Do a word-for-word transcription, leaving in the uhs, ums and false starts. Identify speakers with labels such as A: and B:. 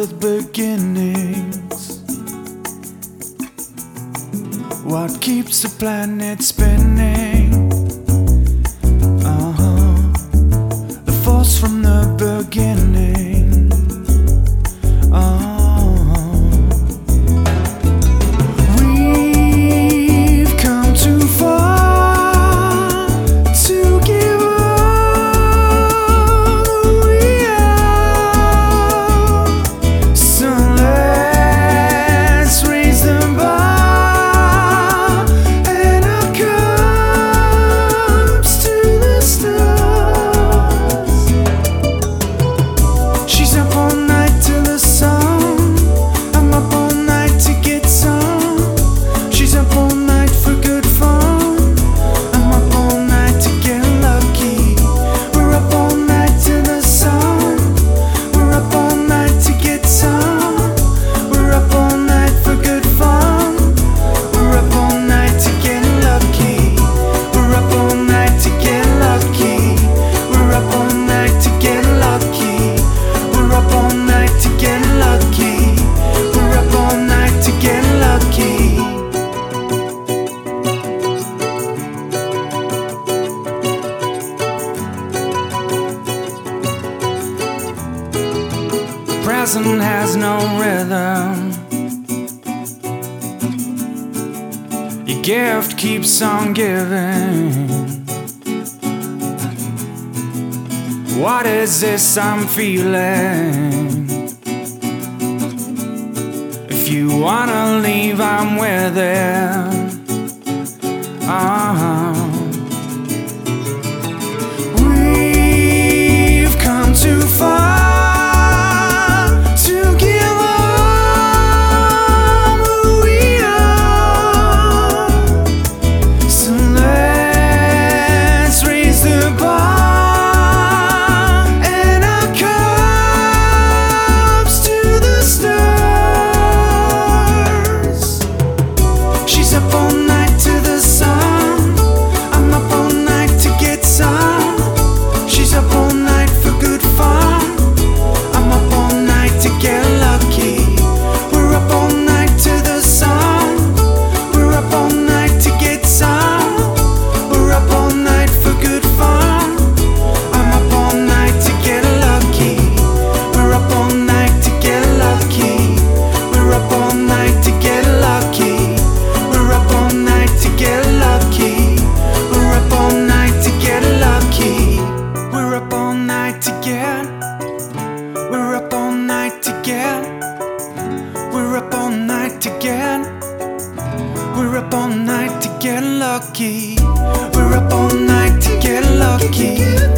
A: with beginnings. What keeps the planet spinning? Uh-huh. The force from the beginning. Uh-huh. We've come too far to give up who we are. So let's raise the bar and our cups to the stars. She's up all night till the sun. I'm up all night to get some. She's up all night for good fun. I'm up all night to get lucky. We're up all night till the sun. We're up all night to get some. We're up all night for good fun. We're up all night to get lucky. We're up all night to get lucky. We're up all night to get lucky. We're up all night to get lucky. We're up all night to get lucky. The present has no rhythm. Your gift keeps on giving. What is this I'm feeling? If you wanna leave, I'm with it. Uh-huh. We've come too far to give up who we are. So let's raise the bar and our cups to the stars. She's up all night to the sun. I'm up all night to get some. She's up all night for good fun. I'm up all night to get lucky. We're up all night to the sun. We're up all night to get some. We're up all night for good fun. I'm up all night to get lucky. We're up all night to get lucky. We're up all night to get lucky. We're up all night to get lucky. We're up all night to get lucky. We're up all night to get. We're up all night to get. We're up all night to get. We're up all night to get lucky. We're up all night to get lucky.